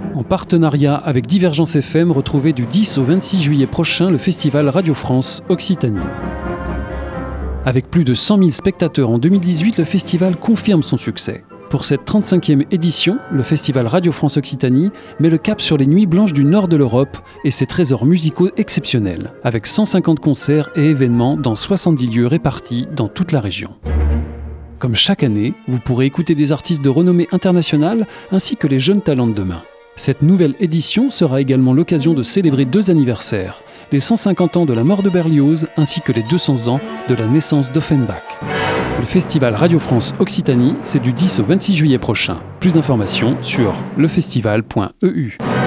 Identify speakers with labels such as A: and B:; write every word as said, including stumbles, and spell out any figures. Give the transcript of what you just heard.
A: En partenariat avec Divergence F M, retrouvez du dix au vingt-six juillet prochain le festival Radio France Occitanie. Avec plus de cent mille spectateurs en deux mille dix-huit, le festival confirme son succès. Pour cette trente-cinquième édition, le festival Radio France Occitanie met le cap sur les nuits blanches du nord de l'Europe et ses trésors musicaux exceptionnels, avec cent cinquante concerts et événements dans soixante-dix lieux répartis dans toute la région. Comme chaque année, vous pourrez écouter des artistes de renommée internationale ainsi que les jeunes talents de demain. Cette nouvelle édition sera également l'occasion de célébrer deux anniversaires, les cent cinquante ans de la mort de Berlioz ainsi que les deux cents ans de la naissance d'Offenbach. Le festival Radio France Occitanie, c'est du dix au vingt-six juillet prochain. Plus d'informations sur lefestival point e u.